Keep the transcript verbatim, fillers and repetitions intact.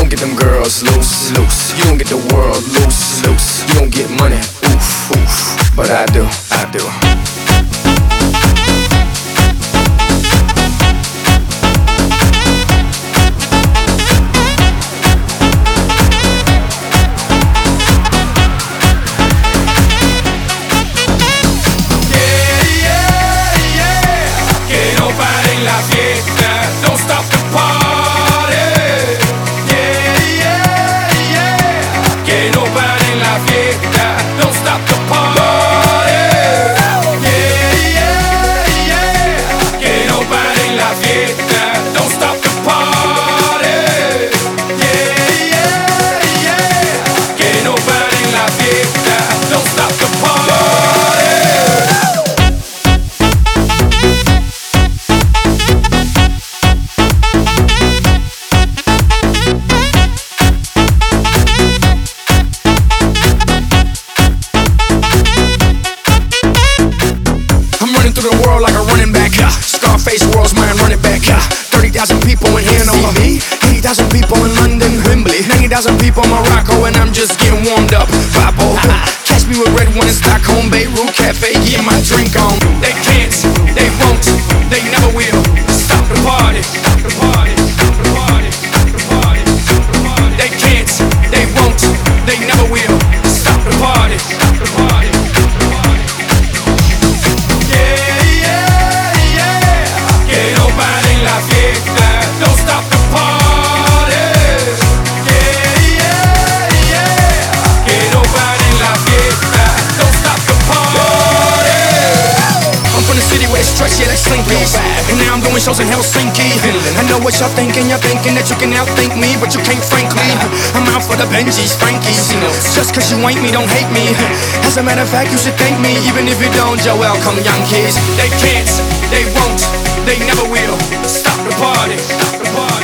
don't get them girls loose, loose. You don't get the world loose, loose. You don't get money, oof, oof. But I do, I do. Don't stop the party. Yeah, yeah, yeah. Que no pare la fiesta. Don't stop the party. Yeah, yeah, yeah. Que no pare la fiesta. Don't stop the party. Yeah, yeah, yeah. Que no pare la fiesta. Don't stop the party. Through the world like a running back, yeah. Scarface world's mine, running back, yeah. thirty thousand people in here, no me. eighty thousand people in London, Wembley. ninety thousand people in Morocco, and I'm just getting warmed up. Babo, catch me with red one in Stockholm, Beirut Cafe, getting my drink on. They can't, they won't, they never will stop the party. Stop the party, stop the party, stop the party, stop the party. They can't, they won't, they never will stop the party. Stop the party. Don't stop the party. Yeah, yeah, yeah. Que no pare la fiesta. Don't stop the party. I'm from the city where it's stretchy like Slinkies, and now I'm doing shows in Helsinki. I know what y'all thinking, you're thinking that you can outthink me, but you can't frankly. I'm out for the Benjis, Frankies. Just cause you ain't me, don't hate me. As a matter of fact, you should thank me. Even if you don't, you're welcome, young kids. They can't, they won't, they never will stop the party. Stop the party.